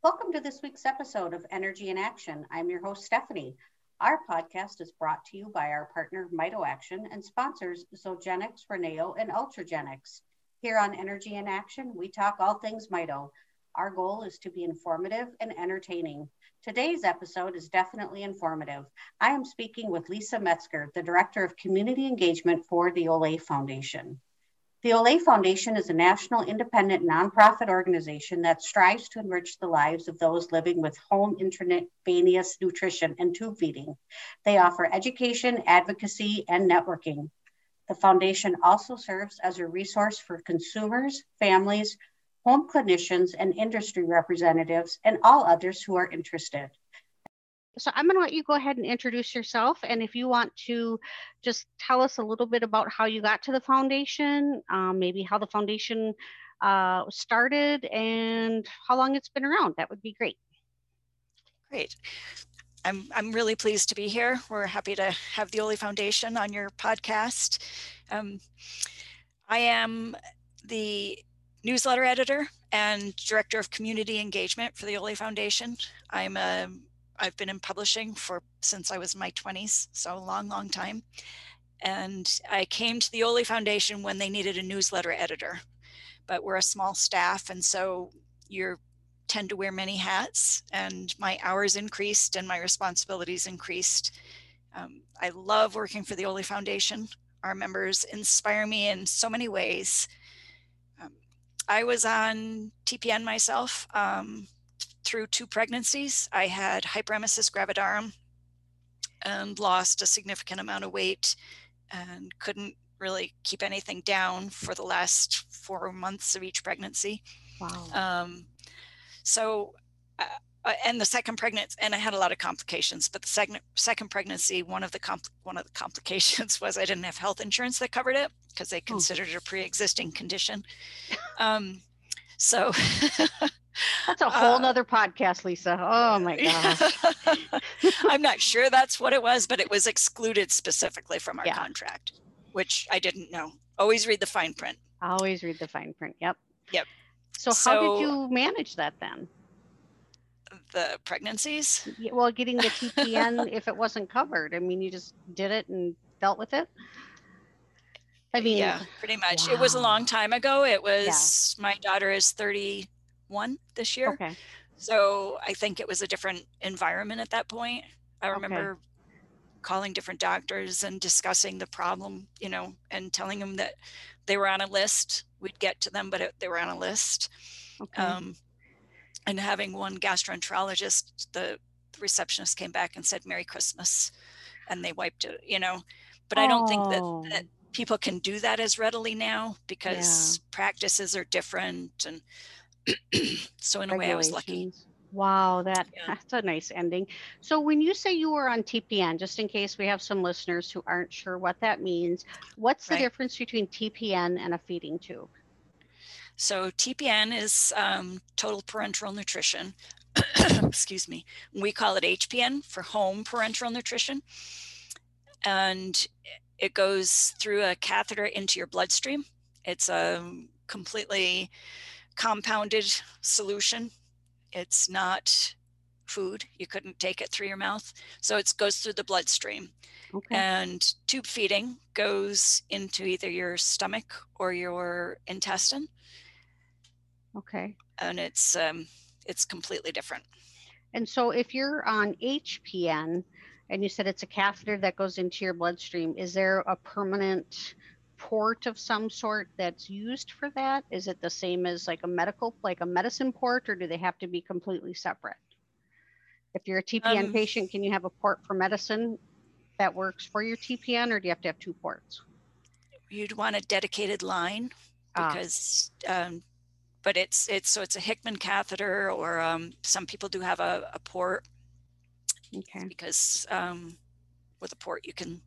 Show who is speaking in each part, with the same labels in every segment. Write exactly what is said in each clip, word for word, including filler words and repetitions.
Speaker 1: Welcome to this week's episode of Energy in Action. I'm your host, Stephanie. Our podcast is brought to you by our partner, MitoAction, and sponsors Zogenix, Reneo, and Ultragenix. Here on Energy in Action, we talk all things Mito. Our goal is to be informative and entertaining. Today's episode is definitely informative. I am speaking with Lisa Metzger, the Director of Community Engagement for the Olay Foundation. The Olay Foundation is a national independent nonprofit organization that strives to enrich the lives of those living with home intravenous nutrition and tube feeding. They offer education, advocacy, and networking. The foundation also serves as a resource for consumers, families, home clinicians, and industry representatives, and all others who are interested. So I'm going to let you go ahead and introduce yourself. And if you want to just tell us a little bit about how you got to the foundation, um, maybe how the foundation uh, started and how long it's been around, that would be great.
Speaker 2: Great. I'm, I'm really pleased to be here. We're happy to have the Olay Foundation on your podcast. Um, I am the newsletter editor and director of community engagement for the Olay Foundation. I'm a I've been in publishing for since I was in my twenties, so a long, long time. And I came to the Olay Foundation when they needed a newsletter editor, but we're a small staff, and so you tend to wear many hats, and my hours increased and my responsibilities increased. Um, I love working for the Olay Foundation. Our members inspire me in so many ways. Um, I was on T P N myself. Um, Through two pregnancies. I had hyperemesis gravidarum and lost a significant amount of weight and couldn't really keep anything down for the last four months of each pregnancy.
Speaker 1: Wow.
Speaker 2: Um, so, uh, and the second pregnancy, and I had a lot of complications, but the second, second pregnancy, one of the compl- one of the complications was I didn't have health insurance that covered it because they considered it a pre-existing condition. Um, so
Speaker 1: That's a whole nother uh, podcast, Lisa. Oh my gosh.
Speaker 2: I'm not sure that's what it was, but it was excluded specifically from our
Speaker 1: yeah.
Speaker 2: contract, which I didn't know. Always read the fine print.
Speaker 1: Always read the fine print. Yep.
Speaker 2: Yep.
Speaker 1: So, so how did you manage that then?
Speaker 2: The pregnancies?
Speaker 1: Well, getting the T P N if it wasn't covered. I mean, you just did it and dealt with it?
Speaker 2: I mean, yeah, pretty much. Wow. It was a long time ago. It was, yeah. My daughter is thirty-one this year.
Speaker 1: Okay.
Speaker 2: So I think it was a different environment at that point. I remember okay. calling different doctors and discussing the problem, you know, and telling them that they were on a list. We'd get to them, but it, they were on a list.
Speaker 1: Okay.
Speaker 2: Um, and having one gastroenterologist, the, the receptionist came back and said, "Merry Christmas." And they wiped it, you know, but I don't think that, that people can do that as readily now because yeah. practices are different. And so in a way I was lucky.
Speaker 1: Wow, that, yeah. that's a nice ending. So when you say you were on T P N, just in case we have some listeners who aren't sure what that means, what's the right. difference between T P N and a feeding tube?
Speaker 2: So T P N is um, total parenteral nutrition. Excuse me. We call it H P N for home parenteral nutrition. And it goes through a catheter into your bloodstream. It's a completely compounded solution. It's not food. You couldn't take it through your mouth. So it goes through the bloodstream.
Speaker 1: Okay.
Speaker 2: And tube feeding goes into either your stomach or your intestine.
Speaker 1: Okay.
Speaker 2: And it's um, it's completely different.
Speaker 1: And so if you're on H P N, and you said it's a catheter that goes into your bloodstream, is there a permanent port of some sort that's used for that? Is it the same as like a medical, like a medicine port, or do they have to be completely separate? If you're a T P N um, patient, can you have a port for medicine that works for your T P N, or do you have to have two ports?
Speaker 2: You'd want a dedicated line because, ah. um, but it's, it's, so it's a Hickman catheter, or um, some people do have a, a port.
Speaker 1: Okay.
Speaker 2: Because um, with a port, you can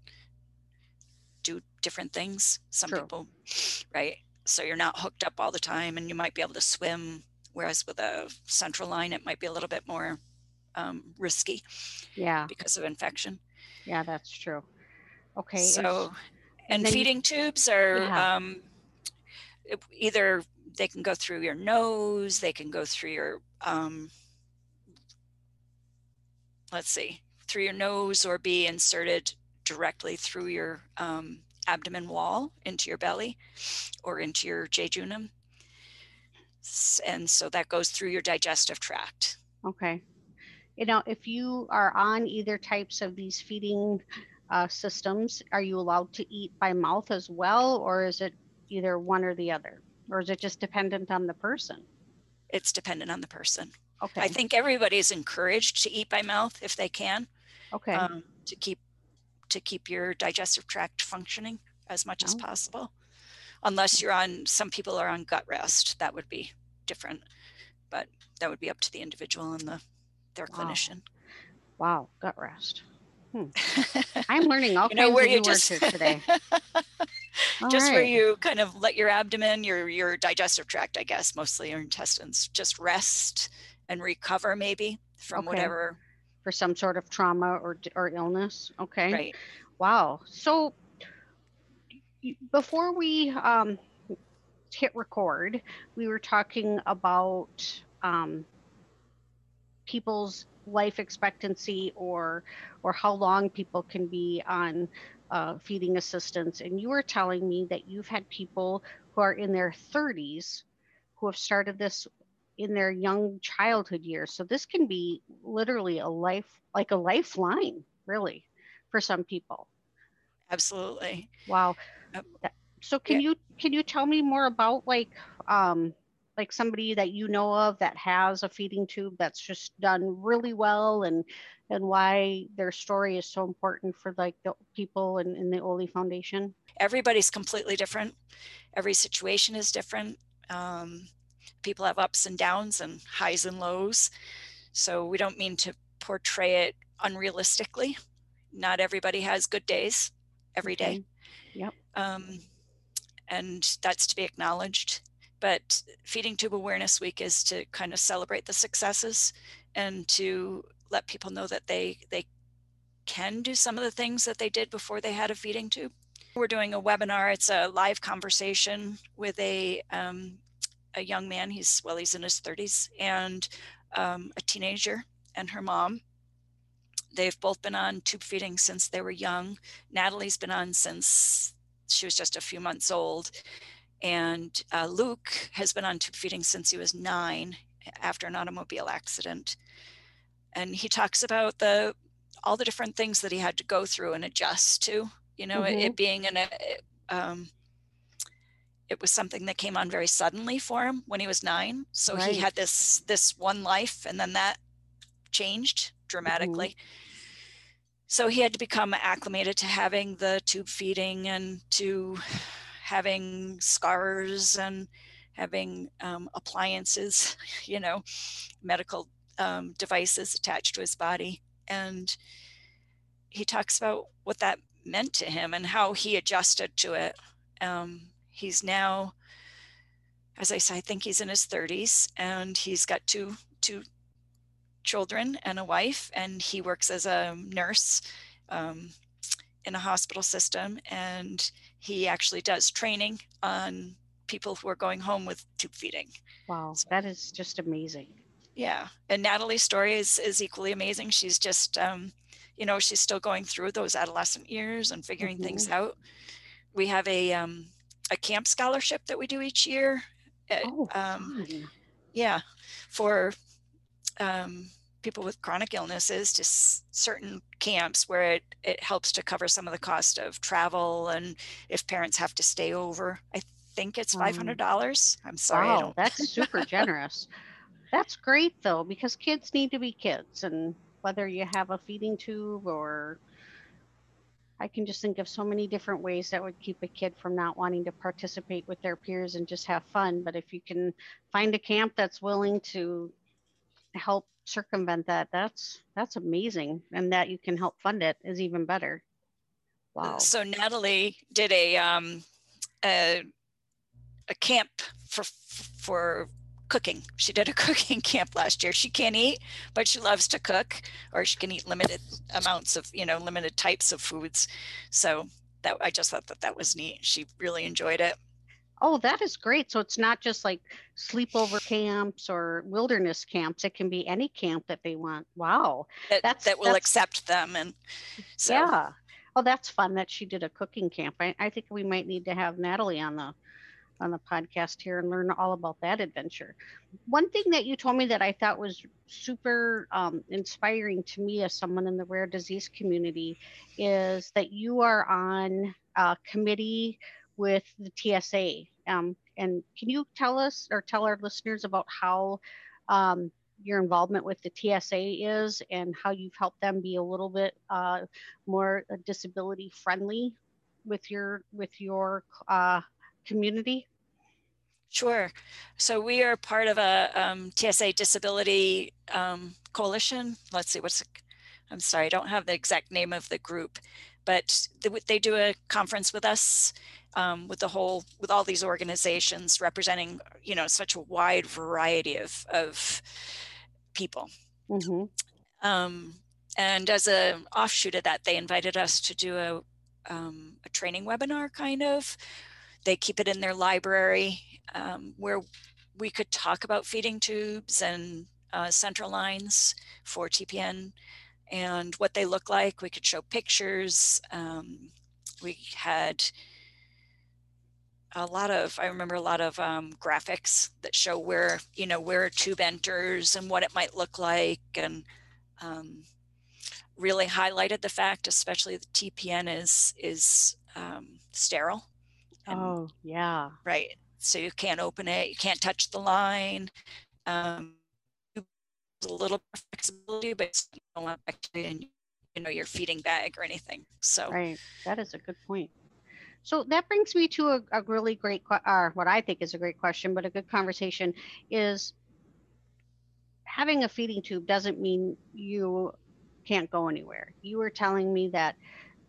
Speaker 2: do different things. Some
Speaker 1: True.
Speaker 2: people, right? So you're not hooked up all the time, and you might be able to swim. Whereas with a central line, it might be a little bit more um, risky.
Speaker 1: Yeah.
Speaker 2: Because of infection.
Speaker 1: Yeah, that's true. Okay.
Speaker 2: So, and, and feeding you, tubes are yeah. um, either they can go through your nose, they can go through your um, let's see, through your nose or be inserted directly through your um, abdomen wall into your belly or into your jejunum. And so that goes through your digestive tract.
Speaker 1: Okay. You know, if you are on either types of these feeding uh, systems, are you allowed to eat by mouth as well, or is it either one or the other, or is it just dependent on the person?
Speaker 2: It's dependent on the person.
Speaker 1: Okay.
Speaker 2: I think everybody is encouraged to eat by mouth if they can.
Speaker 1: Okay.
Speaker 2: Um, to keep to keep your digestive tract functioning as much oh. as possible. Unless you're on, some people are on gut rest, that would be different, but that would be up to the individual and the their wow. clinician.
Speaker 1: Wow, gut rest. Hmm. I'm learning all
Speaker 2: you know,
Speaker 1: kinds
Speaker 2: where
Speaker 1: of
Speaker 2: you
Speaker 1: new
Speaker 2: just,
Speaker 1: words today.
Speaker 2: just
Speaker 1: right.
Speaker 2: where you kind of let your abdomen, your your digestive tract, I guess, mostly your intestines, just rest and recover maybe from
Speaker 1: okay.
Speaker 2: whatever.
Speaker 1: For some sort of trauma or or illness. Okay.
Speaker 2: Right.
Speaker 1: Wow. So before we um, hit record, we were talking about um, people's life expectancy or or how long people can be on uh, feeding assistance. And you were telling me that you've had people who are in their thirties who have started this in their young childhood years. So this can be literally a life, like a lifeline, really, for some people.
Speaker 2: Absolutely.
Speaker 1: Wow. So can yeah. you can you tell me more about like um like somebody that you know of that has a feeding tube that's just done really well, and and why their story is so important for like the people in, in the Oli Foundation?
Speaker 2: Everybody's completely different. Every situation is different. Um, people have ups and downs and highs and lows. So we don't mean to portray it unrealistically. Not everybody has good days every
Speaker 1: okay.
Speaker 2: day.
Speaker 1: Yep.
Speaker 2: Um, and that's to be acknowledged. But Feeding Tube Awareness Week is to kind of celebrate the successes and to let people know that they they can do some of the things that they did before they had a feeding tube. We're doing a webinar. It's a live conversation with a um, a young man. He's well, he's in his thirties, and um, a teenager and her mom. They've both been on tube feeding since they were young. Natalie's been on since she was just a few months old. And uh, Luke has been on tube feeding since he was nine after an automobile accident. And he talks about the all the different things that he had to go through and adjust to, you know, mm-hmm. it, it being in a, um, it was something that came on very suddenly for him when he was nine. So right. he had this, this one life, and then that changed dramatically. Mm-hmm. So he had to become acclimated to having the tube feeding and to having scars and having um, appliances, you know, medical um, devices attached to his body. And he talks about what that meant to him and how he adjusted to it. Um, he's now, as I say, I think he's in his thirties, and he's got two, two children and a wife, and he works as a nurse um, in a hospital system, and he actually does training on people who are going home with tube feeding.
Speaker 1: Wow, so, that is just amazing.
Speaker 2: Yeah, and Natalie's story is, is equally amazing. She's just, um, you know, she's still going through those adolescent years and figuring mm-hmm. things out. We have a um, a camp scholarship that we do each year.
Speaker 1: Oh,
Speaker 2: um,
Speaker 1: fun.
Speaker 2: Yeah, for um, people with chronic illnesses to s- certain camps where it, it helps to cover some of the cost of travel, and if parents have to stay over. I think it's five hundred dollars. I'm sorry.
Speaker 1: Wow,
Speaker 2: I don't...
Speaker 1: that's super generous. That's great though, because kids need to be kids, and whether you have a feeding tube or, I can just think of so many different ways that would keep a kid from not wanting to participate with their peers and just have fun. But if you can find a camp that's willing to help circumvent that, that's that's amazing, and that you can help fund it is even better. Wow.
Speaker 2: So Natalie did a um a, a camp for for cooking. She did a cooking camp last year. She can't eat, but she loves to cook, or she can eat limited amounts of, you know, limited types of foods. So that, I just thought that that was neat. She really enjoyed it.
Speaker 1: Oh, that is great. So it's not just like sleepover camps or wilderness camps. It can be any camp that they want. Wow.
Speaker 2: that
Speaker 1: That's
Speaker 2: that will
Speaker 1: that's
Speaker 2: accept them. And so
Speaker 1: yeah. Oh, that's fun that she did a cooking camp. I, I think we might need to have Natalie on the on the podcast here and learn all about that adventure. One thing that you told me that I thought was super um, inspiring to me as someone in the rare disease community is that you are on a committee with the T S A. Um, and can you tell us or tell our listeners about how um, your involvement with the T S A is and how you've helped them be a little bit uh, more disability friendly with your with your uh, community?
Speaker 2: Sure. So we are part of a um, T S A disability um, coalition. Let's see, what's, I'm sorry, I don't have the exact name of the group, but they, they do a conference with us um, with the whole, with all these organizations representing, you know, such a wide variety of, of people.
Speaker 1: Mm-hmm.
Speaker 2: Um, and as an offshoot of that, they invited us to do a, um, a training webinar kind of. They keep it in their library um, where we could talk about feeding tubes and uh, central lines for T P N and what they look like. We could show pictures. Um, we had a lot of, I remember a lot of um, graphics that show where, you know, where a tube enters and what it might look like. And um, really highlighted the fact, especially the T P N is, is um, sterile. And,
Speaker 1: oh, yeah.
Speaker 2: Right. So you can't open it. You can't touch the line. Um, a little flexibility, but you don't want bacteria in, you know, your feeding bag or anything. So
Speaker 1: Right. That is a good point. So that brings me to a, a really great, or what I think is a great question, but a good conversation is having a feeding tube doesn't mean you can't go anywhere. You were telling me that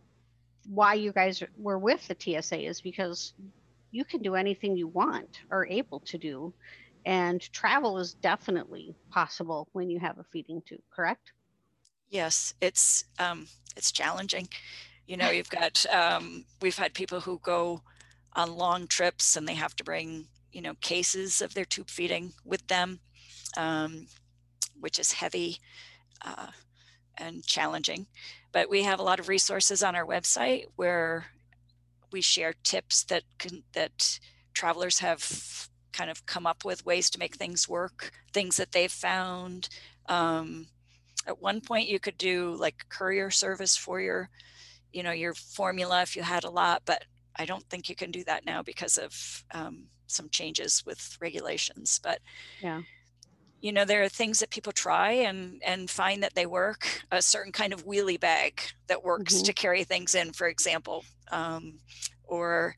Speaker 1: why you guys were with the T S A is because you can do anything you want or able to do. And travel is definitely possible when you have a feeding tube, correct?
Speaker 2: yes, it's um, it's challenging. You know, you've got um, we've had people who go on long trips and they have to bring, you know, cases of their tube feeding with them, um, which is heavy uh, and challenging. But we have a lot of resources on our website where we share tips that can, that travelers have kind of come up with, ways to make things work, things that they've found. Um, at one point you could do like courier service for your, you know, your formula if you had a lot, but I don't think you can do that now because of um, some changes with regulations. But
Speaker 1: yeah,
Speaker 2: you know, there are things that people try and and find that they work. A certain kind of wheelie bag that works
Speaker 1: mm-hmm.
Speaker 2: to carry things in, for example, um, or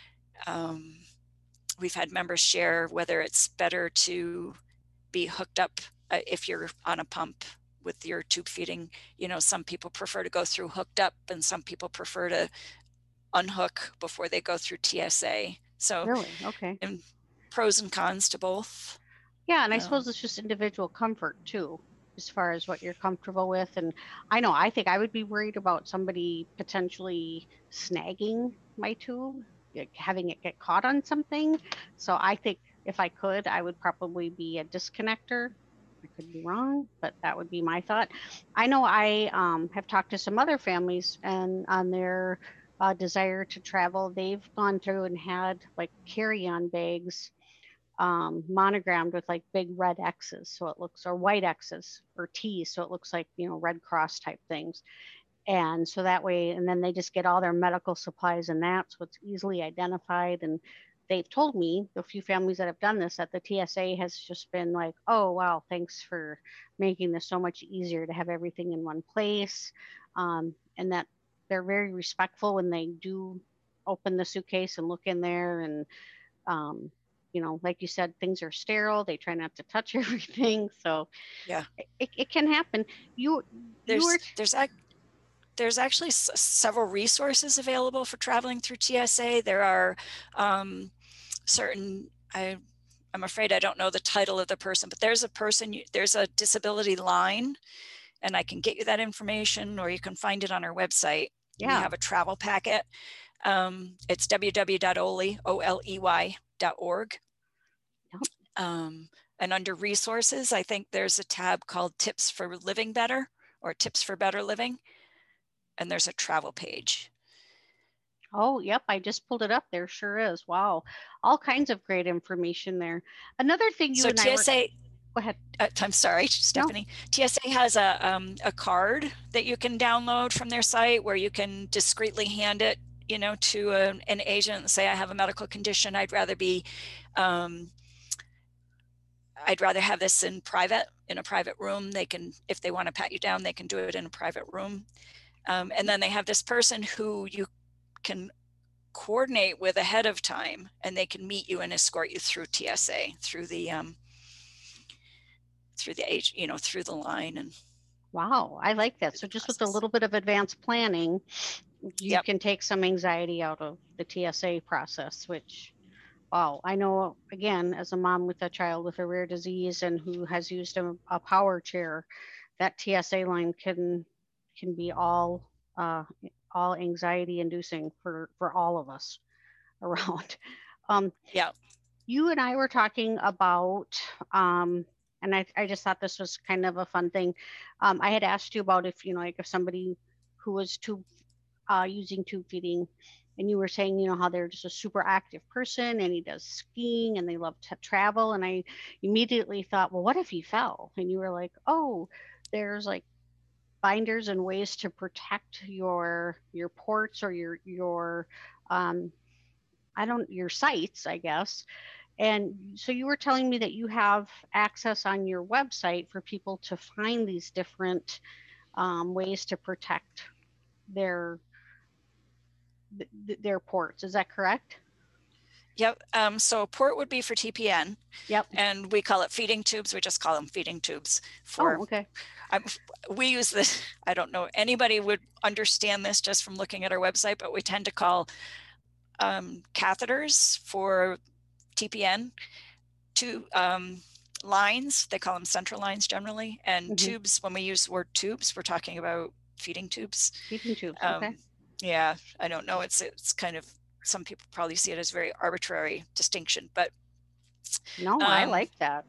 Speaker 2: um, we've had members share whether it's better to be hooked up uh, if you're on a pump with your tube feeding. You know, some people prefer to go through hooked up, and some people prefer to unhook before they go through T S A. So,
Speaker 1: Really? Okay.
Speaker 2: and pros and cons to both.
Speaker 1: Yeah, and I
Speaker 2: Um,
Speaker 1: suppose it's just individual comfort too, as far as what you're comfortable with. And I know I think I would be worried about somebody potentially snagging my tube, like having it get caught on something. So I think if I could, I would probably be a disconnector. I could be wrong, but that would be my thought. I know I um, have talked to some other families and on their uh, desire to travel, they've gone through and had like carry-on bags um, monogrammed with like big red X's. So it looks, or white X's or T's. So it looks like, you know, Red Cross type things. And so that way, and then they just get all their medical supplies and that. So it's easily identified. And they've told me, the few families that have done this, that the T S A has just been like, oh, wow, thanks for making this so much easier to have everything in one place. Um, and that they're very respectful when they do open the suitcase and look in there and, um, you know, like you said, things are sterile. They try not to touch everything. So
Speaker 2: yeah,
Speaker 1: it, it can happen. You, you were,
Speaker 2: there's there's there's actually s- several resources available for traveling through T S A. There are um, certain, I, I'm afraid I don't know the title of the person, but there's a person, there's a disability line, and I can get you that information, or you can find it on our website. We
Speaker 1: yeah.
Speaker 2: have a travel packet Um, it's w w w dot oley, O L E Y dot org.
Speaker 1: Yep.
Speaker 2: Um, and under resources, I think there's a tab called Tips for Living Better or Tips for Better Living. And there's a travel page.
Speaker 1: Oh, yep. I just pulled it up. There sure is. Wow. All kinds of great information there. Another thing you
Speaker 2: so
Speaker 1: and
Speaker 2: T S A,
Speaker 1: I were... Go ahead.
Speaker 2: Uh, I'm sorry, Stephanie. No. T S A has a, um, a card that you can download from their site where you can discreetly hand it, you know, to a, an agent and say, I have a medical condition. I'd rather be, um, I'd rather have this in private, in a private room. They can, if they want to pat you down, they can do it in a private room. Um, and then they have this person who you can coordinate with ahead of time, and they can meet you and escort you through T S A, through the, um, through the age, you know, through the line. And
Speaker 1: wow, I like that. So just with a little bit of advanced planning, you yep. can take some anxiety out of the T S A process, which, wow, I know, again, as a mom with a child with a rare disease and who has used a, a power chair, that T S A line can can be all uh, all anxiety inducing for, for all of us around. Um,
Speaker 2: yeah.
Speaker 1: You and I were talking about, um, and I, I just thought this was kind of a fun thing. Um, I had asked you about if, you know, like if somebody who was tube, uh, using tube feeding, and you were saying, you know, how they're just a super active person and he does skiing and they love to travel. And I immediately thought, well, what if he fell? And you were like, oh, there's like binders and ways to protect your, your ports or your, your, um, I don't, your sites, I guess. And so you were telling me that you have access on your website for people to find these different um, ways to protect their th- their ports. Is that correct?
Speaker 2: Yep. Um, so a port would be for T P N.
Speaker 1: Yep.
Speaker 2: And we call it feeding tubes. We just call them feeding tubes. For,
Speaker 1: oh, okay.
Speaker 2: I, we use this, I don't know, anybody would understand this just from looking at our website, but we tend to call um, catheters for T P N, two um, lines, they call them central lines generally, and mm-hmm. tubes, when we use the word tubes, we're talking about feeding tubes.
Speaker 1: Feeding tubes,
Speaker 2: um,
Speaker 1: okay.
Speaker 2: Yeah, I don't know, it's it's kind of, some people probably see it as very arbitrary distinction, but
Speaker 1: no, um, I like that.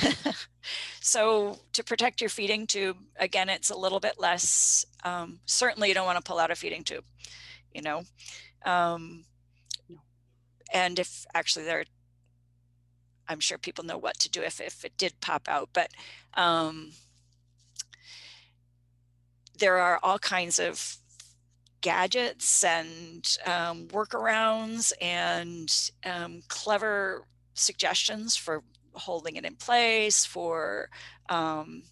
Speaker 2: So to protect your feeding tube, again, it's a little bit less, um, certainly you don't want to pull out a feeding tube, you know, um, and if actually there, I'm sure people know what to do if, if it did pop out, but um, there are all kinds of gadgets and um, workarounds and um, clever suggestions for holding it in place, for, um,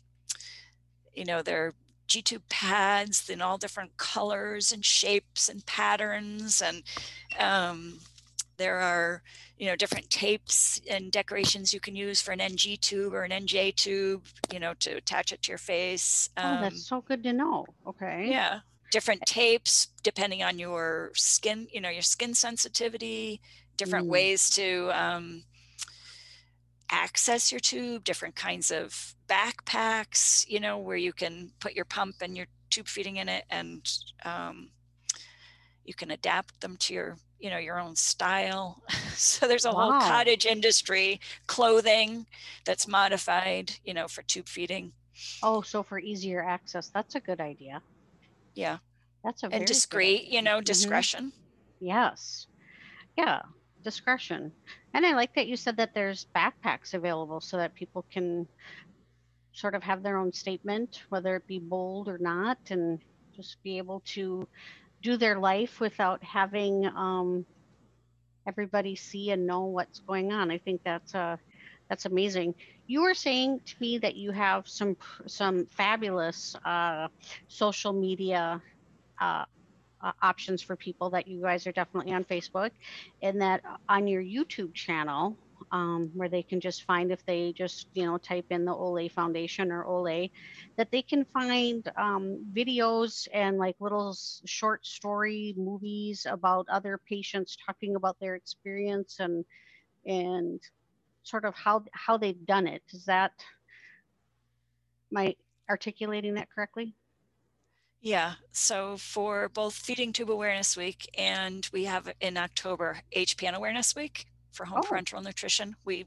Speaker 2: you know, there are G-tube pads in all different colors and shapes and patterns, and um, there are, you know, different tapes and decorations you can use for an N G tube or an N J tube, you know, to attach it to your face.
Speaker 1: Um, oh, that's so good to know. Okay.
Speaker 2: Yeah. Different tapes depending on your skin, you know, your skin sensitivity, different mm. ways to um, access your tube, different kinds of backpacks, you know, where you can put your pump and your tube feeding in it, and um, you can adapt them to your, you know, your own style. So there's a wow. whole cottage industry, clothing that's modified, you know, for tube feeding.
Speaker 1: Oh, so for easier access, that's a good idea.
Speaker 2: Yeah.
Speaker 1: That's a
Speaker 2: and
Speaker 1: very
Speaker 2: discreet, you know, discretion.
Speaker 1: Mm-hmm. Yes. Yeah. Discretion. And I like that you said that there's backpacks available so that people can sort of have their own statement, whether it be bold or not, and just be able to do their life without having um, everybody see and know what's going on. I think that's uh, that's amazing. You were saying to me that you have some some fabulous uh, social media uh, uh, options for people, that you guys are definitely on Facebook, and that on your YouTube channel, um, where they can just find, if they just, you know, type in the Oley Foundation or Oley, that they can find um, videos and like little short story movies about other patients talking about their experience and and sort of how how they've done it. Is that, am I articulating that correctly?
Speaker 2: Yeah, so for both Feeding Tube Awareness Week and we have in October H P N Awareness Week for home
Speaker 1: Oh.
Speaker 2: parenteral nutrition, we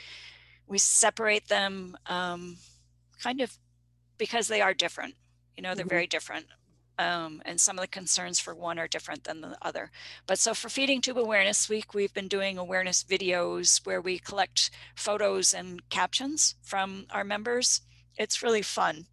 Speaker 2: we separate them um, kind of because they are different. You know, they're
Speaker 1: Mm-hmm.
Speaker 2: very different. Um, and some of the concerns for one are different than the other. But so for Feeding Tube Awareness Week, we've been doing awareness videos where we collect photos and captions from our members. It's really fun.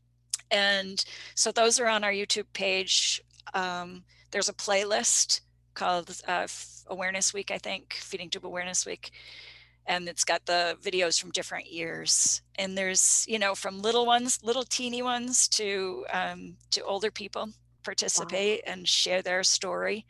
Speaker 2: And so those are on our YouTube page. Um, there's a playlist called uh, Awareness Week, I think, Feeding Tube Awareness Week. And it's got the videos from different years. And there's, you know, from little ones, little teeny ones to, um, to older people participate
Speaker 1: Wow.
Speaker 2: and share their story.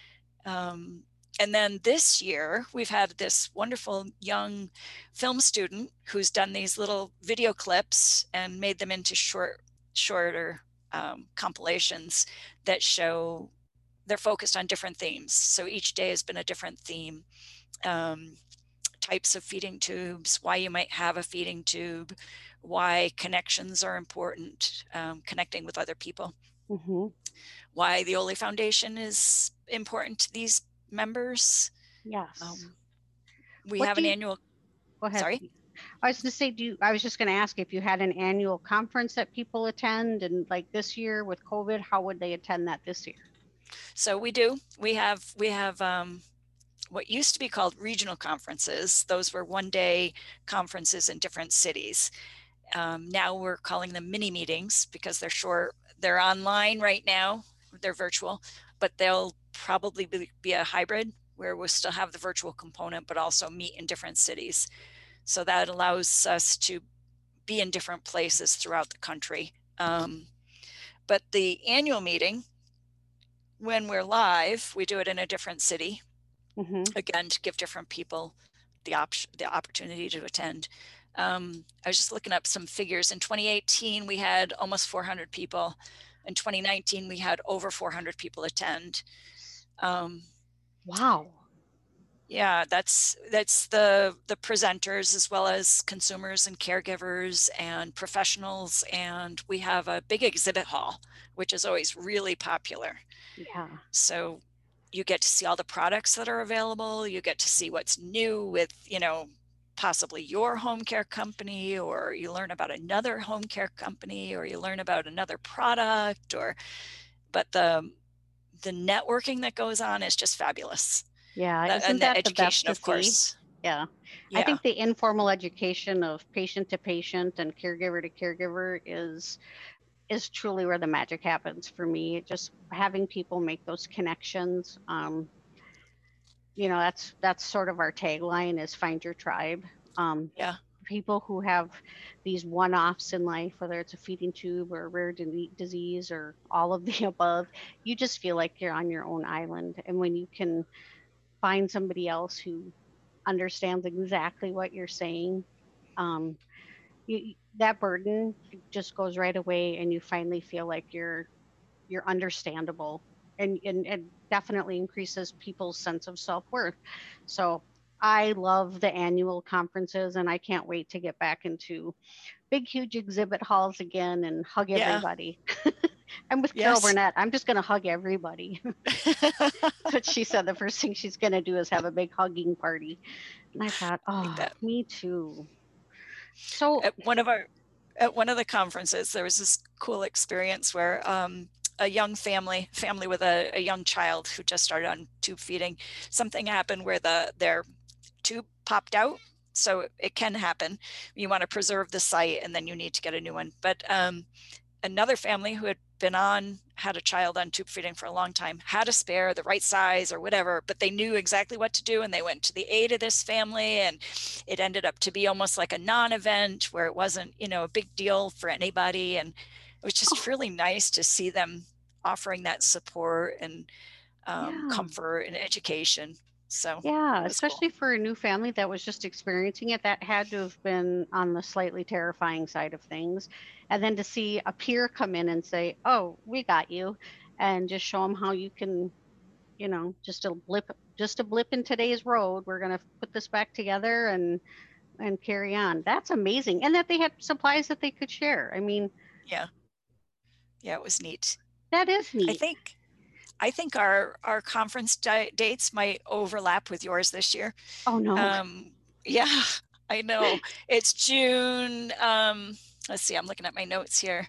Speaker 2: Um, and then this year, we've had this wonderful young film student who's done these little video clips and made them into short, shorter um, compilations that show they're focused on different themes. So each day has been a different theme. Um, types of feeding tubes, why you might have a feeding tube, why connections are important, um, connecting with other people.
Speaker 1: Mm-hmm.
Speaker 2: Why the Oli Foundation is important to these members.
Speaker 1: Yes.
Speaker 2: Um, we
Speaker 1: What
Speaker 2: have
Speaker 1: do
Speaker 2: an
Speaker 1: you,
Speaker 2: annual,
Speaker 1: go ahead.
Speaker 2: sorry.
Speaker 1: I was going to say, do you, I was just going to ask if you had an annual conference that people attend, and like this year with COVID, how would they attend that this year?
Speaker 2: So we do, we have, we have um, what used to be called regional conferences. Those were one day conferences in different cities. Um, now we're calling them mini meetings because they're short, they're online right now, they're virtual, but they'll probably be, be a hybrid where we'll still have the virtual component, but also meet in different cities. So that allows us to be in different places throughout the country. Um, but the annual meeting, when we're live, we do it in a different city,
Speaker 1: Mm-hmm.
Speaker 2: again, to give different people the option, the opportunity to attend. Um, I was just looking up some figures. In twenty eighteen, we had almost four hundred people. In twenty nineteen, we had over four hundred people attend. Um,
Speaker 1: Wow.
Speaker 2: yeah, that's that's the the presenters as well as consumers and caregivers and professionals. And we have a big exhibit hall, which is always really popular.
Speaker 1: Yeah.
Speaker 2: So you get to see all the products that are available. You get to see what's new with, you know, possibly your home care company, or you learn about another home care company, or you learn about another product, or, but the, the networking that goes on is just fabulous.
Speaker 1: Yeah.
Speaker 2: That, and
Speaker 1: Isn't
Speaker 2: the
Speaker 1: that the best
Speaker 2: education,
Speaker 1: to
Speaker 2: of
Speaker 1: see?
Speaker 2: course.
Speaker 1: Yeah. I
Speaker 2: Yeah.
Speaker 1: think the informal education of patient to patient and caregiver to caregiver is is truly where the magic happens for me. Just having people make those connections. Um, you know, that's that's sort of our tagline is find your tribe. Um,
Speaker 2: Yeah.
Speaker 1: people who have these one-offs in life, whether it's a feeding tube or a rare disease or all of the above, you just feel like you're on your own island. And when you can find somebody else who understands exactly what you're saying, um, you, that burden just goes right away, and you finally feel like you're you're understandable, and and, and definitely increases people's sense of self-worth. So I love the annual conferences, and I can't wait to get back into big huge exhibit halls again and hug
Speaker 2: Yeah.
Speaker 1: everybody. I'm with Carol
Speaker 2: Yes.
Speaker 1: Burnett. I'm just going to hug everybody. But she said the first thing she's going to do is have a big hugging party. And I thought,
Speaker 2: Like
Speaker 1: oh,
Speaker 2: that.
Speaker 1: me too. So,
Speaker 2: At one of our, at one of the conferences, there was this cool experience where um, a young family, family with a, a young child who just started on tube feeding, something happened where the their tube popped out. So it can happen. You want to preserve the site, and then you need to get a new one. But um, another family who had been on, had a child on tube feeding for a long time, had a spare, the right size or whatever, but they knew exactly what to do. And they went to the aid of this family, and it ended up to be almost like a non-event where it wasn't, you know, a big deal for anybody. And it was just
Speaker 1: oh,
Speaker 2: really nice to see them offering that support and um,
Speaker 1: yeah.
Speaker 2: comfort and education. So
Speaker 1: Yeah,
Speaker 2: it was cool.
Speaker 1: especially for a new family that was just experiencing it, that had to have been on the slightly terrifying side of things. And then to see a peer come in and say, "Oh, we got you," and just show them how you can, you know, just a blip, just a blip in today's road. We're gonna put this back together and and carry on. That's amazing. And that they had supplies that they could share. I mean,
Speaker 2: Yeah. Yeah, it was neat.
Speaker 3: That is neat.
Speaker 2: I think I think our our conference di- dates might overlap with yours this year.
Speaker 3: Oh no.
Speaker 2: Um, yeah, I know. It's June. Um, let's see. I'm looking at my notes here.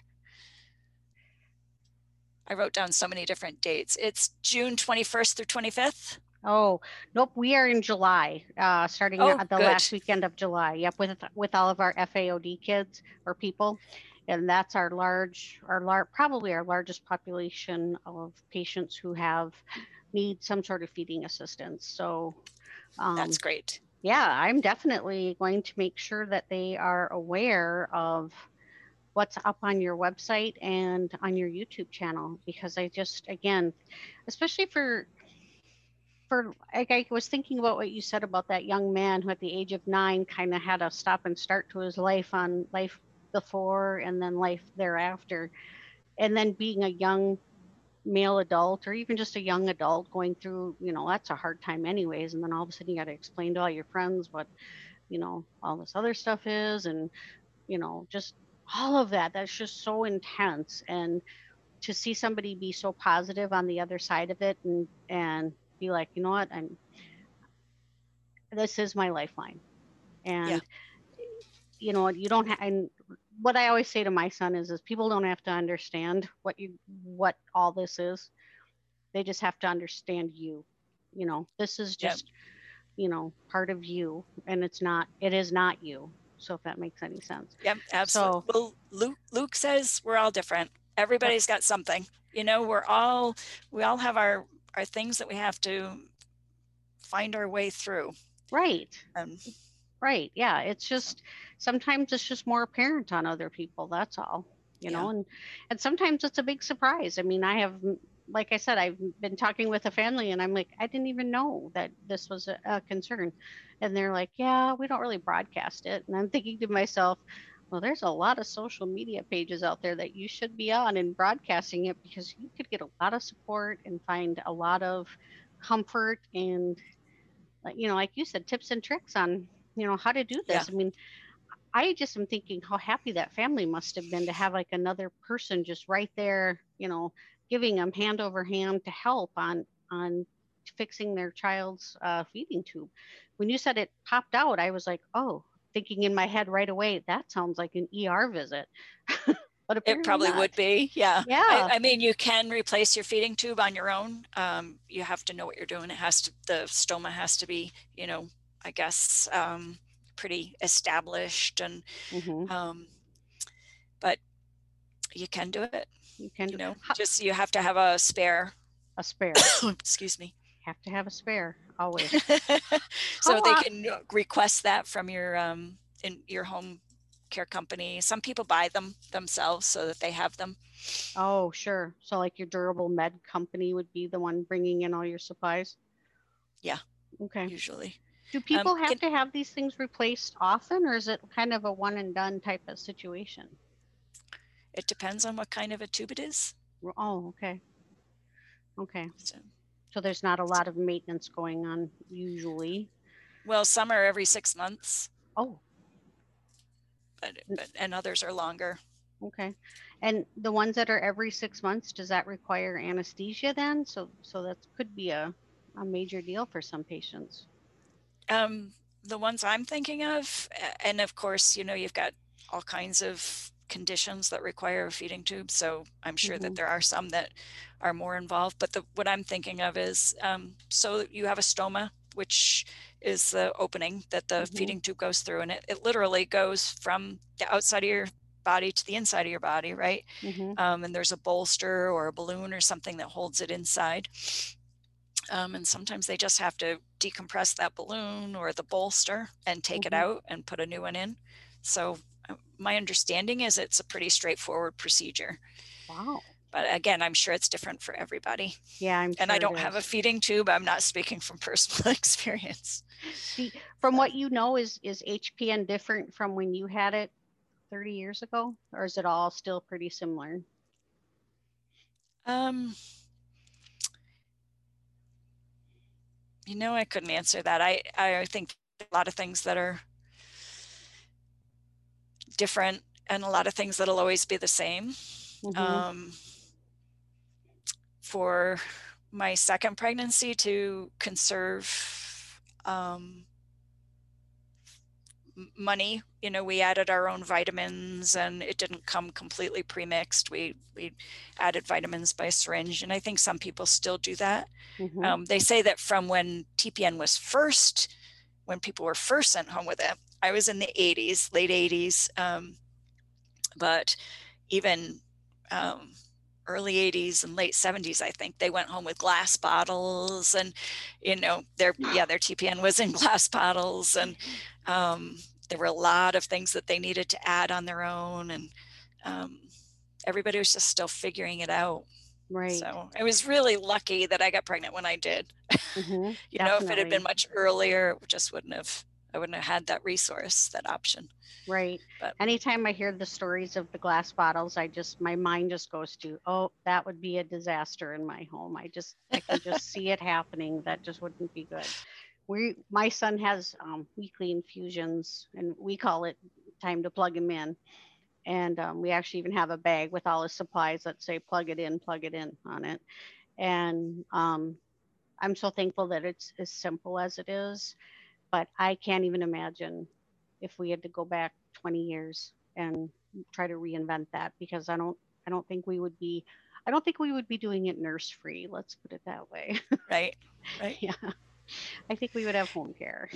Speaker 2: I wrote down so many different dates. It's June twenty-first through twenty-fifth.
Speaker 3: Oh, nope. We are in July, uh, starting
Speaker 2: Oh,
Speaker 3: at the
Speaker 2: good.
Speaker 3: last weekend of July. Yep, with with all of our F A O D kids or people, and that's our large, our lar- probably our largest population of patients who have need some sort of feeding assistance. So, um,
Speaker 2: That's great.
Speaker 3: yeah, I'm definitely going to make sure that they are aware of what's up on your website and on your YouTube channel, because I just, again, especially for for like I was thinking about what you said about that young man who at the age of nine kind of had a stop and start to his life on life before and then life thereafter, and then being a young male adult or even just a young adult going through, you know, that's a hard time anyways, and then all of a sudden you got to explain to all your friends what, you know, all this other stuff is, and you know, just all of that, that's just so intense. And to see somebody be so positive on the other side of it, and and be like, you know what, I'm this is my lifeline.
Speaker 2: Yeah.
Speaker 3: And you know, you don't have, and what I always say to my son is is people don't have to understand what you what all this is. They just have to understand you. You know, this is
Speaker 2: Yep.
Speaker 3: just, you know, part of you, and it's not it is not you. So if that makes any sense.
Speaker 2: Yep, absolutely.
Speaker 3: So
Speaker 2: Well, Luke Luke says we're all different. Everybody's got something. You know, we're all we all have our our things that we have to find our way through.
Speaker 3: right.
Speaker 2: Um,
Speaker 3: Right. Yeah. It's just sometimes it's just more apparent on other people. That's all, you know,
Speaker 2: Yeah.
Speaker 3: and and sometimes it's a big surprise. I mean, I have, mm, like I said, I've been talking with a family and I'm like, I didn't even know that this was a, a concern. And they're like, yeah, we don't really broadcast it. And I'm thinking to myself, well, there's a lot of social media pages out there that you should be on and broadcasting it, because you could get a lot of support and find a lot of comfort and, like, you know, like you said, tips and tricks on, you know, how to do
Speaker 2: yeah.
Speaker 3: this. I mean, I just am thinking how happy that family must have been to have like another person just right there, you know, giving them hand over hand to help on on fixing their child's uh, feeding tube. When you said it popped out, I was like, oh, thinking in my head right away, that sounds like an E R visit. But
Speaker 2: It
Speaker 3: apparently
Speaker 2: probably
Speaker 3: not.
Speaker 2: would be. Yeah.
Speaker 3: Yeah.
Speaker 2: I, I mean, you can replace your feeding tube on your own. Um, you have to know what you're doing. It has to, the stoma has to be, you know, I guess, um, pretty established and,
Speaker 3: Mhm.
Speaker 2: um, but you can do it.
Speaker 3: You can
Speaker 2: You
Speaker 3: do
Speaker 2: know,
Speaker 3: ha-
Speaker 2: just you have to have a spare.
Speaker 3: a spare.
Speaker 2: Excuse me.
Speaker 3: Have to have a spare always.
Speaker 2: So
Speaker 3: How
Speaker 2: they
Speaker 3: o-
Speaker 2: can request that from your um, in your home care company. Some people buy them themselves so that they have them.
Speaker 3: Oh, sure. So like your durable med company would be the one bringing in all your supplies?
Speaker 2: Yeah,
Speaker 3: Okay.
Speaker 2: usually.
Speaker 3: Do
Speaker 2: Um,
Speaker 3: people have
Speaker 2: can,
Speaker 3: to have these things replaced often, or is it kind of a one and done type of situation?
Speaker 2: it depends on what kind of a tube it is.
Speaker 3: R- Oh, okay. Okay.
Speaker 2: So,
Speaker 3: So there's not a lot of maintenance going on usually.
Speaker 2: well, some are every six months,
Speaker 3: Oh,
Speaker 2: but,
Speaker 3: n-
Speaker 2: but and others are longer.
Speaker 3: okay. And the ones that are every six months, does that require anesthesia then? So so that could be a, a major deal for some patients.
Speaker 2: Um, the ones I'm thinking of, and of course, you know, you've got all kinds of conditions that require a feeding tube. So I'm sure
Speaker 3: Mm-hmm.
Speaker 2: that there are some that are more involved. But the, what I'm thinking of is, um, so you have a stoma, which is the opening that the
Speaker 3: Mm-hmm.
Speaker 2: feeding tube goes through, and it, it literally goes from the outside of your body to the inside of your body, right?
Speaker 3: Mm-hmm.
Speaker 2: Um, and there's a bolster or a balloon or something that holds it inside. Um, and sometimes they just have to decompress that balloon or the bolster and take
Speaker 3: Mm-hmm.
Speaker 2: it out and put a new one in. So uh, my understanding is it's a pretty straightforward procedure.
Speaker 3: Wow.
Speaker 2: But again, I'm sure it's different for everybody.
Speaker 3: Yeah, I'm
Speaker 2: and
Speaker 3: sure
Speaker 2: I don't
Speaker 3: it
Speaker 2: have a
Speaker 3: is.
Speaker 2: feeding tube. I'm not speaking from personal experience.
Speaker 3: Do, from what you know, is is H P N different from when you had it thirty years ago, or is it all still pretty similar?
Speaker 2: Um, you know, I couldn't answer that. I, I think a lot of things that are different and a lot of things that'll always be the same.
Speaker 3: Mhm.
Speaker 2: um, for my second pregnancy to conserve um, money. You know, we added our own vitamins, and it didn't come completely pre-mixed. We we added vitamins by syringe, and I think some people still do that.
Speaker 3: Mhm.
Speaker 2: Um, they say that from when T P N was first, when people were first sent home with it, I was in the eighties, late eighties, um, but even um, early eighties and late seventies, I think they went home with glass bottles, and you know, their yeah their T P N was in glass bottles, and um, there were a lot of things that they needed to add on their own, and um, everybody was just still figuring it out.
Speaker 3: Right.
Speaker 2: So I was really lucky that I got pregnant when I did.
Speaker 3: Mhm.
Speaker 2: You know, if it had been
Speaker 3: Definitely.
Speaker 2: much earlier, it just wouldn't have, I wouldn't have had that resource, that option.
Speaker 3: Right.
Speaker 2: But
Speaker 3: Anytime I hear the stories of the glass bottles, I just, my mind just goes to, oh, that would be a disaster in my home. I just, I can just see it happening. That just wouldn't be good. We, my son has um, weekly infusions, and we call it time to plug him in. And um, we actually even have a bag with all his supplies that say plug it in, plug it in on it. And um, I'm so thankful that it's as simple as it is, but I can't even imagine if we had to go back twenty years and try to reinvent that, because I don't I don't think we would be I don't think we would be doing it nurse free. Let's put it that way.
Speaker 2: right, right,
Speaker 3: Yeah. I think we would have home care.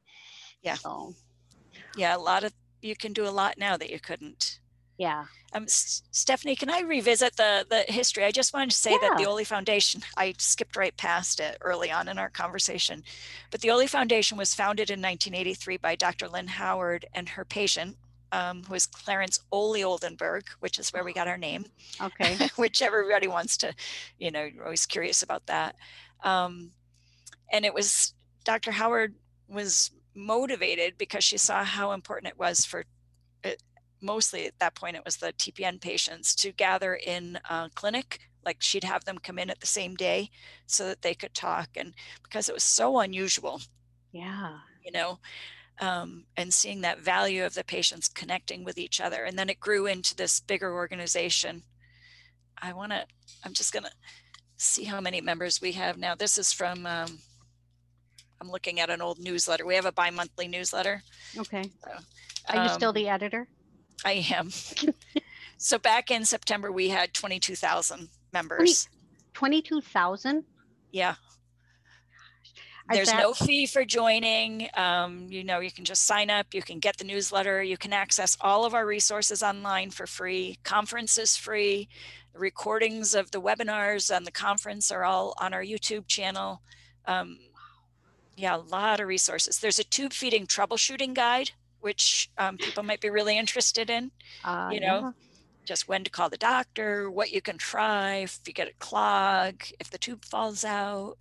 Speaker 2: yeah,
Speaker 3: So,
Speaker 2: yeah. A lot of, you can do a lot now that you couldn't.
Speaker 3: yeah.
Speaker 2: Um, S- Stephanie, can I revisit the the history? I just wanted to say that the
Speaker 3: Yeah.
Speaker 2: Oli Foundation, I skipped right past it early on in our conversation, but the Oli Foundation was founded in nineteen eighty-three by Doctor Lynn Howard and her patient, um, who is Clarence Oli Oldenburg, which is where we got our name,
Speaker 3: Okay.
Speaker 2: which everybody wants to, you know, you're always curious about that. Um, and it was, Doctor Howard was motivated because she saw how important it was for it, mostly at that point it was the T P N patients, to gather in a clinic. Like, she'd have them come in at the same day so that they could talk, and because it was so unusual,
Speaker 3: Yeah.
Speaker 2: you know, um, and seeing that value of the patients connecting with each other, and then it grew into this bigger organization. I want to, I'm just going to see how many members we have now. This is from um, I'm looking at an old newsletter. We have a bi-monthly newsletter.
Speaker 3: Okay.
Speaker 2: So,
Speaker 3: Are you still
Speaker 2: um,
Speaker 3: the editor?
Speaker 2: I am. So back in September, we had twenty-two thousand members.
Speaker 3: twenty-two thousand?
Speaker 2: Yeah.
Speaker 3: Is
Speaker 2: There's
Speaker 3: that
Speaker 2: no fee for joining. Um, you know, you can just sign up. You can get the newsletter. You can access all of our resources online for free. Conference is free. The recordings of the webinars and the conference are all on our YouTube channel. Um, yeah, a lot of resources. There's a tube feeding troubleshooting guide, which um, people might be really interested in.
Speaker 3: uh
Speaker 2: You know,
Speaker 3: yeah.
Speaker 2: just when to call the doctor, what you can try if you get a clog, if the tube falls out.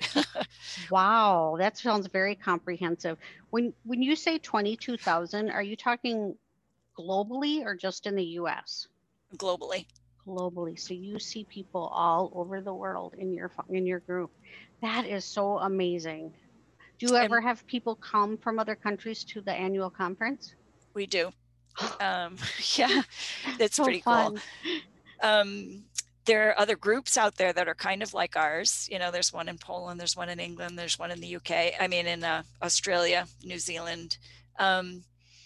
Speaker 3: Wow, that sounds very comprehensive. When when you say twenty-two thousand, are you talking globally or just in the U S?
Speaker 2: Globally.
Speaker 3: Globally. So you see people all over the world in your fu- in your group. That is so amazing. Do you ever
Speaker 2: And
Speaker 3: have people come from other countries to the annual conference?
Speaker 2: we do. Um, yeah, that's
Speaker 3: So
Speaker 2: pretty cool.
Speaker 3: fun.
Speaker 2: Um, there are other groups out there that are kind of like ours. You know, there's one in Poland, there's one in England, there's one in the U K, I mean, in uh, Australia, New Zealand. Um,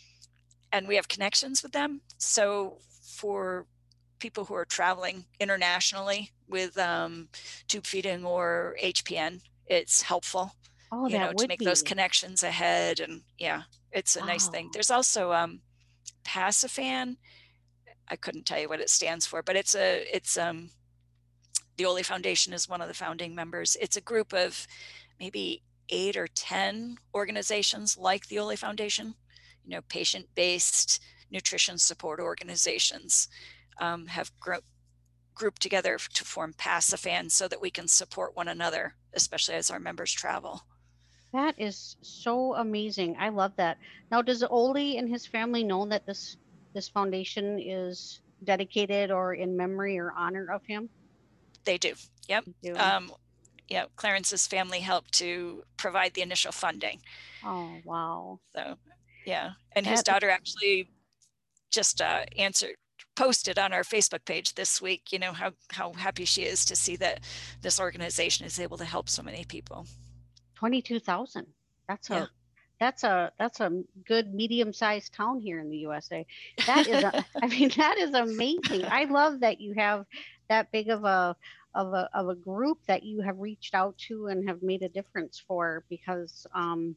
Speaker 2: and we have connections with them. So for people who are traveling internationally with um, tube feeding or H P N, it's helpful,
Speaker 3: Oh,
Speaker 2: you
Speaker 3: that
Speaker 2: know, to
Speaker 3: would
Speaker 2: make those
Speaker 3: be.
Speaker 2: connections ahead. And yeah, it's a nice thing.
Speaker 3: Wow.
Speaker 2: There's also um, Pacifan. I couldn't tell you what it stands for, but it's a, it's um, the Oli Foundation is one of the founding members. It's a group of maybe eight or ten organizations like the Oli Foundation, you know, patient-based nutrition support organizations, um, have gro- grouped together to form Pacifan so that we can support one another, especially as our members travel.
Speaker 3: That is so amazing. I love that. Now, does Oli and his family know that this this foundation is dedicated or in memory or honor of him?
Speaker 2: They do. Yep.
Speaker 3: They do.
Speaker 2: Um, yeah, Clarence's family helped to provide the initial funding.
Speaker 3: Oh, wow.
Speaker 2: So, yeah. And his
Speaker 3: That
Speaker 2: daughter actually just uh, answered, posted on our Facebook page this week, you know, how, how happy she is to see that this organization is able to help so many people.
Speaker 3: twenty-two thousand. That's
Speaker 2: Yeah.
Speaker 3: a that's a that's a good medium-sized town here in the U S A. That is a I mean that is amazing. I love that you have that big of a of a of a group that you have reached out to and have made a difference for, because um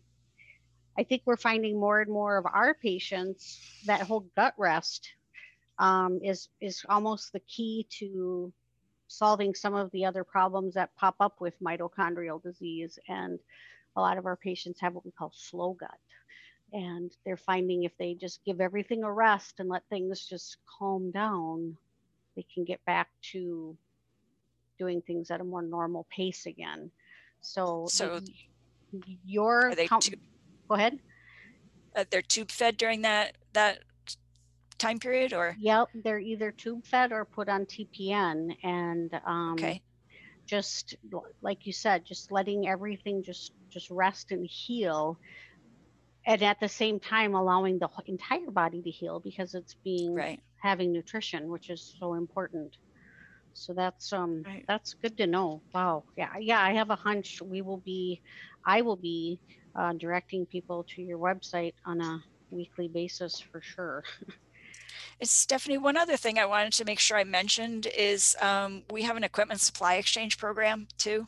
Speaker 3: I think we're finding more and more of our patients that whole gut rest um, is is almost the key to solving some of the other problems that pop up with mitochondrial disease. And a lot of our patients have what we call slow gut. And they're finding if they just give everything a rest and let things just calm down, they can get back to doing things at a more normal pace again. So,
Speaker 2: So
Speaker 3: the, your
Speaker 2: are they
Speaker 3: com-
Speaker 2: tube,
Speaker 3: go ahead.
Speaker 2: uh, they're tube fed during that that time period, or?
Speaker 3: Yep, they're either tube fed or put on T P N, and um,
Speaker 2: Okay.
Speaker 3: just like you said, just letting everything just just rest and heal, and at the same time allowing the entire body to heal, because it's being
Speaker 2: Right.
Speaker 3: having nutrition, which is so important. So that's um
Speaker 2: Right.
Speaker 3: that's good to know. Wow. Yeah, yeah, I have a hunch we will be I will be uh, directing people to your website on a weekly basis for sure.
Speaker 2: It's Stephanie. One other thing I wanted to make sure I mentioned is um, we have an equipment supply exchange program too.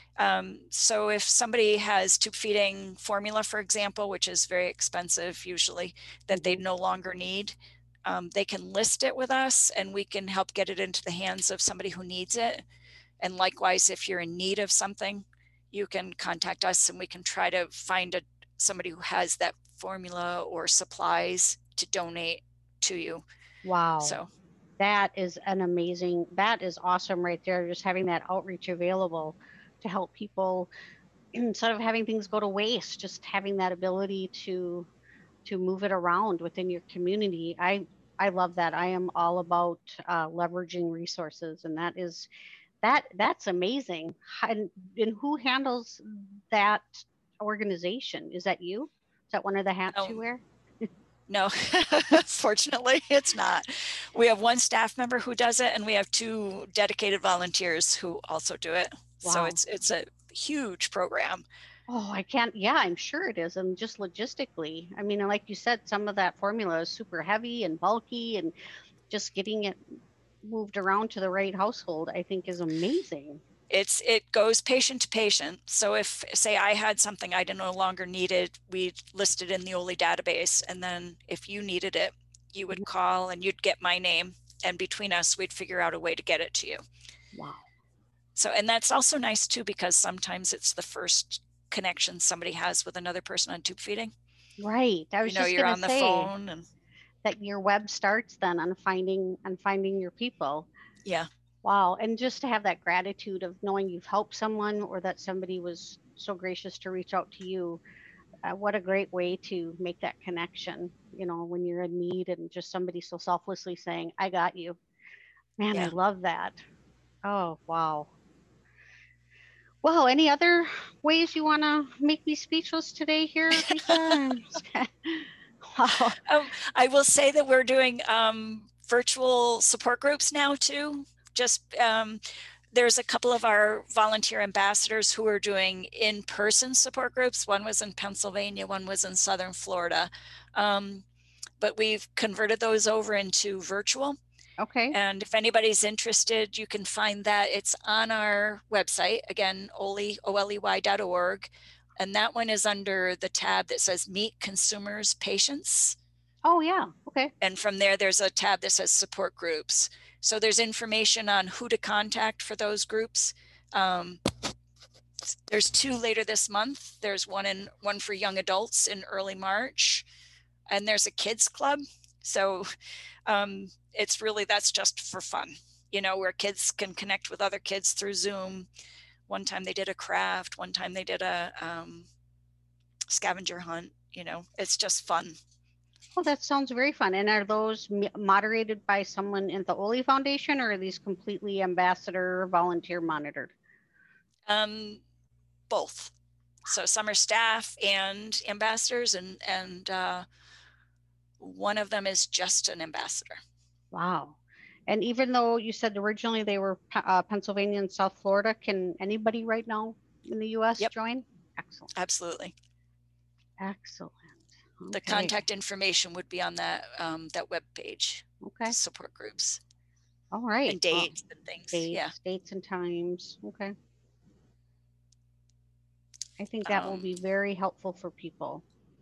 Speaker 2: Um, so if somebody has tube feeding formula, for example, which is very expensive usually, that they
Speaker 3: Mhm.
Speaker 2: no longer need, um, they can list it with us and we can help get it into the hands of somebody who needs it. And likewise, if you're in need of something, you can contact us and we can try to find a, somebody who has that formula or supplies to donate to you.
Speaker 3: Wow.
Speaker 2: So
Speaker 3: That is an amazing, that is awesome right there. Just having that outreach available to help people instead of having things go to waste, just having that ability to to move it around within your community. I I love that. I am all about uh, leveraging resources, and that is that that's amazing. And, and who handles that organization? Is that you? Is that one of the hats
Speaker 2: no,
Speaker 3: you wear?
Speaker 2: no, fortunately it's not. We have one staff member who does it and we have two dedicated volunteers who also do it. So
Speaker 3: Wow.
Speaker 2: it's it's a huge program.
Speaker 3: Oh, I can't. Yeah, I'm sure it is. And just logistically, I mean, like you said, some of that formula is super heavy and bulky, and just getting it moved around to the right household, I think, is amazing.
Speaker 2: It's it goes patient to patient. So if say I had something I no longer needed, we list it in the O L I database, and then if you needed it, you would call and you'd get my name, and between us we'd figure out a way to get it to you.
Speaker 3: Wow.
Speaker 2: So, and that's also nice too, because sometimes it's the first connection somebody has with another person on tube feeding.
Speaker 3: Right. I was
Speaker 2: You know,
Speaker 3: just
Speaker 2: you're
Speaker 3: gonna
Speaker 2: on the
Speaker 3: say
Speaker 2: phone and
Speaker 3: that your web starts then on finding on finding your people.
Speaker 2: yeah.
Speaker 3: Wow. And just to have that gratitude of knowing you've helped someone, or that somebody was so gracious to reach out to you. Uh, what a great way to make that connection, you know, when you're in need, and just somebody so selflessly saying, I got you. Man, I
Speaker 2: Yeah.
Speaker 3: love that. Oh, wow. Well, any other ways you want to make me speechless today here, Lisa? Wow.
Speaker 2: Um, I will say that we're doing um, virtual support groups now too. Just um, there's a couple of our volunteer ambassadors who are doing in-person support groups. One was in Pennsylvania, one was in Southern Florida. Um, but we've converted those over into virtual.
Speaker 3: Okay.
Speaker 2: And if anybody's interested, you can find that. It's on our website, again, O L E, O L E Y dot org. And that one is under the tab that says Meet Consumers Patients.
Speaker 3: Oh, yeah. Okay.
Speaker 2: And from there, there's a tab that says Support Groups. So there's information on who to contact for those groups. Um, there's two later this month. There's one in one for young adults in early March, and there's a kids club. So um, it's really, that's just for fun, you know, where kids can connect with other kids through Zoom. One time they did a craft, one time they did a um, scavenger hunt, you know, it's just fun.
Speaker 3: Well, that sounds very fun. And are those moderated by someone in the O L I Foundation, or are these completely ambassador volunteer monitored?
Speaker 2: Um, both. So some are staff and ambassadors, and, and uh, one of them is just an ambassador.
Speaker 3: Wow. And even though you said originally they were uh, Pennsylvania and South Florida, can anybody right now in the U S
Speaker 2: Yep.
Speaker 3: join? Excellent.
Speaker 2: Absolutely.
Speaker 3: Excellent. Okay.
Speaker 2: The contact information would be on that um, that web page.
Speaker 3: Okay.
Speaker 2: Support groups.
Speaker 3: All right.
Speaker 2: And dates well, and things.
Speaker 3: Dates,
Speaker 2: yeah.
Speaker 3: dates and times. Okay. I think that um, will be very helpful for people.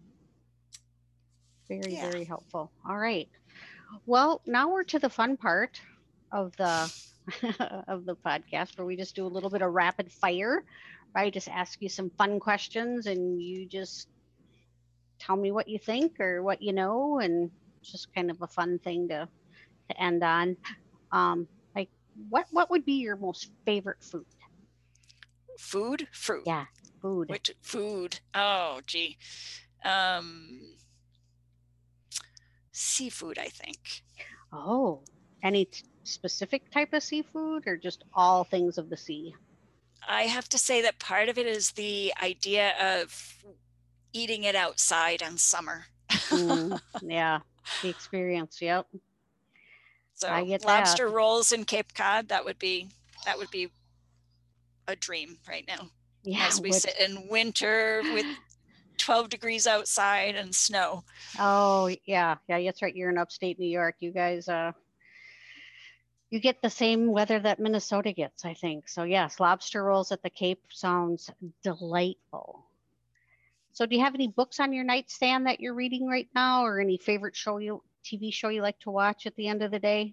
Speaker 3: Very, yeah. very helpful. All right. Well, now we're to the fun part of the of the podcast where we just do a little bit of rapid fire. I just ask you some fun questions and you just tell me what you think or what you know, and it's just kind of a fun thing to to end on. Um, like, what what would be your most favorite food?
Speaker 2: Food, fruit.
Speaker 3: Yeah, food.
Speaker 2: Which food? Oh, gee, um, seafood, I think.
Speaker 3: Oh, any t- specific type of seafood, or just all things of the sea?
Speaker 2: I have to say that part of it is the idea of eating it outside in summer.
Speaker 3: mm, yeah, the experience. Yep.
Speaker 2: So
Speaker 3: I get
Speaker 2: lobster
Speaker 3: that.
Speaker 2: rolls in Cape Cod, that would be that would be a dream right now.
Speaker 3: Yeah,
Speaker 2: as we
Speaker 3: which...
Speaker 2: sit in winter with twelve degrees outside and snow.
Speaker 3: Oh yeah, yeah, that's right. You're in upstate New York. You guys, uh, you get the same weather that Minnesota gets, I think. So yes, lobster rolls at the Cape sounds delightful. So do you have any books on your nightstand that you're reading right now, or any favorite show you T V show you like to watch at the end of the day?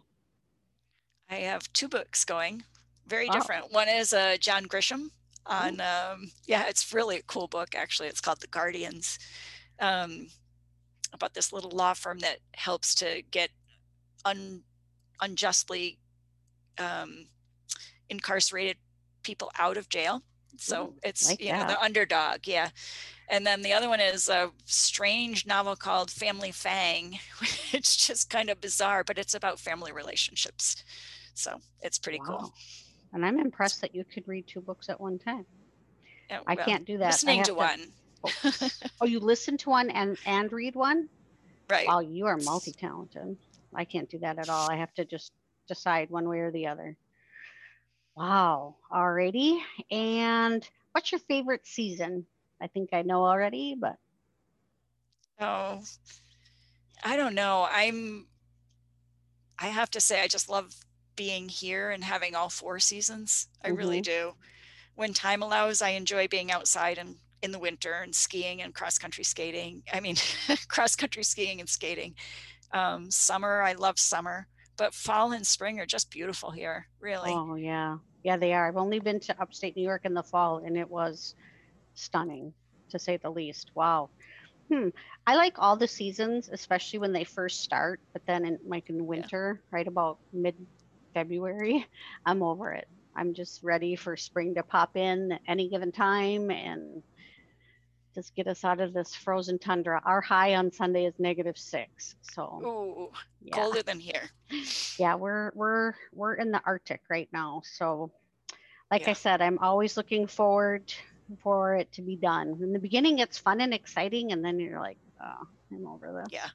Speaker 2: I have two books going, very
Speaker 3: wow.
Speaker 2: different. One is uh, John Grisham on, um, yeah, it's really a cool book, actually. It's called The Guardians, um, about this little law firm that helps to get un, unjustly um, incarcerated people out of jail. So Ooh, it's, like you that. know, the underdog. Yeah. And then the other one is a strange novel called Family Fang, which is kind of bizarre, but it's about family relationships. So it's pretty wow. cool.
Speaker 3: And I'm impressed that you could read two books at one time.
Speaker 2: Yeah,
Speaker 3: I
Speaker 2: well,
Speaker 3: can't do that.
Speaker 2: Listening
Speaker 3: I have
Speaker 2: to,
Speaker 3: to
Speaker 2: one.
Speaker 3: Oh. oh, you listen to one and, and read one?
Speaker 2: Right.
Speaker 3: Wow, you are multi-talented. I can't do that at all. I have to just decide one way or the other. Wow. Alrighty. And what's your favorite season? I think I know already, but.
Speaker 2: Oh, I don't know. I'm, I have to say, I just love being here and having all four seasons. I mm-hmm. really do. When time allows, I enjoy being outside and in the winter and skiing and cross-country skating. I mean, cross-country skiing and skating. Um, summer, I love summer, but fall and spring are just beautiful here, really.
Speaker 3: Oh, yeah. Yeah, they are. I've only been to upstate New York in the fall, and it was stunning, to say the least. Wow. Hmm. I like all the seasons, especially when they first start, but then in, like in winter, yeah. right about mid-February, I'm over it. I'm just ready for spring to pop in at any given time and just get us out of this frozen tundra. Our high on Sunday is negative six. So
Speaker 2: Ooh, yeah. Colder than here.
Speaker 3: Yeah, we're we're we're in the Arctic right now. So like
Speaker 2: yeah.
Speaker 3: I said, I'm always looking forward for it to be done. In the beginning, it's fun and exciting, and then you're like, oh, I'm over this.
Speaker 2: Yeah.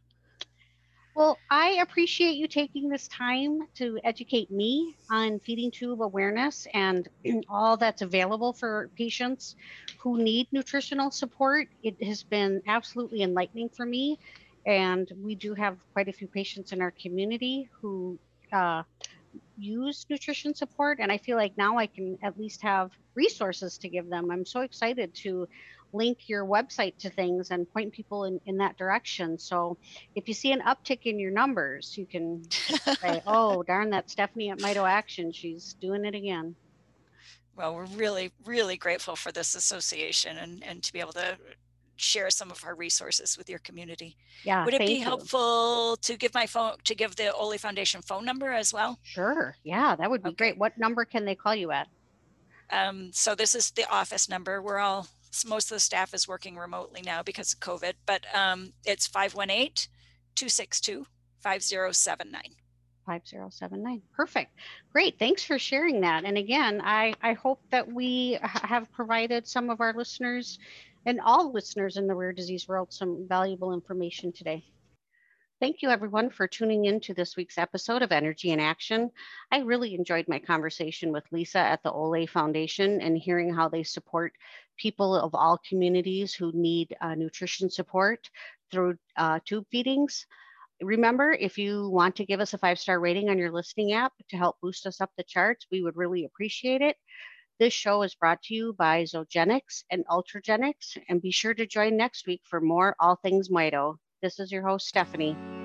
Speaker 3: Well, I appreciate you taking this time to educate me on feeding tube awareness and all that's available for patients who need nutritional support. It has been absolutely enlightening for me. And we do have quite a few patients in our community who uh, use nutrition support. And I feel like now I can at least have resources to give them. I'm so excited to link your website to things and point people in, in that direction. So if you see an uptick in your numbers, you can say, oh, darn, that Stephanie at Mito Action, she's doing it again.
Speaker 2: Well, we're really, really grateful for this association and, and to be able to share some of our resources with your community.
Speaker 3: Yeah.
Speaker 2: Would it be
Speaker 3: you.
Speaker 2: helpful to give my phone, to give the Ole Foundation phone number as well?
Speaker 3: Sure. Yeah, that would be okay. Great. What number can they call you at?
Speaker 2: Um, so this is the office number. We're all, most of the staff is working remotely now because of COVID, but um, it's five one eight, two six two, five zero seven nine.
Speaker 3: five zero seven nine. Perfect. Great. Thanks for sharing that. And again, I, I hope that we have provided some of our listeners and all listeners in the rare disease world some valuable information today. Thank you, everyone, for tuning in to this week's episode of Energy in Action. I really enjoyed my conversation with Lisa at the Ole Foundation and hearing how they support people of all communities who need uh, nutrition support through uh, tube feedings. Remember, if you want to give us a five-star rating on your listening app to help boost us up the charts, we would really appreciate it. This show is brought to you by Zogenix and Ultragenics, and be sure to join next week for more All Things Mito. This is your host, Stephanie.